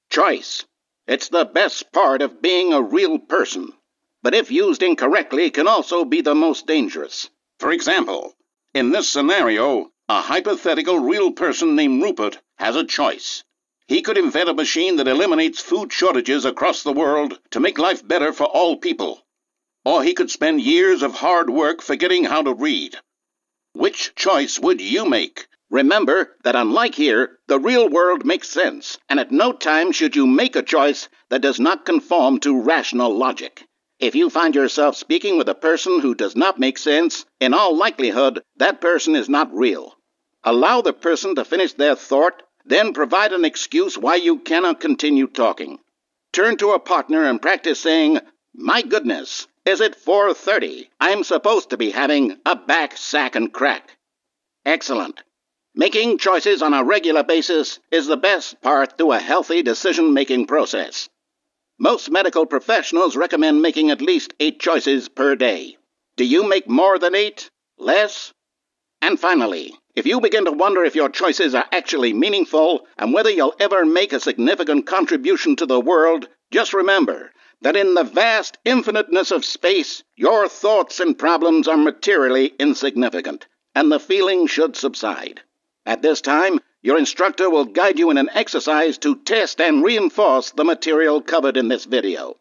Choice. It's the best part of being a real person, but if used incorrectly can also be the most dangerous. For example, in this scenario, a hypothetical real person named Rupert has a choice. He could invent a machine that eliminates food shortages across the world to make life better for all people. Or he could spend years of hard work forgetting how to read. Which choice would you make? Remember that unlike here, the real world makes sense, and at no time should you make a choice that does not conform to rational logic. If you find yourself speaking with a person who does not make sense, in all likelihood, that person is not real. Allow the person to finish their thought, then provide an excuse why you cannot continue talking. Turn to a partner and practice saying, "My goodness, is it 4:30? I'm supposed to be having a back, sack, and crack." Excellent. Making choices on a regular basis is the best part to a healthy decision-making process. Most medical professionals recommend making at least 8 choices per day. Do you make more than 8? Less? And finally, if you begin to wonder if your choices are actually meaningful and whether you'll ever make a significant contribution to the world, just remember that in the vast infiniteness of space, your thoughts and problems are materially insignificant, and the feeling should subside. At this time, your instructor will guide you in an exercise to test and reinforce the material covered in this video.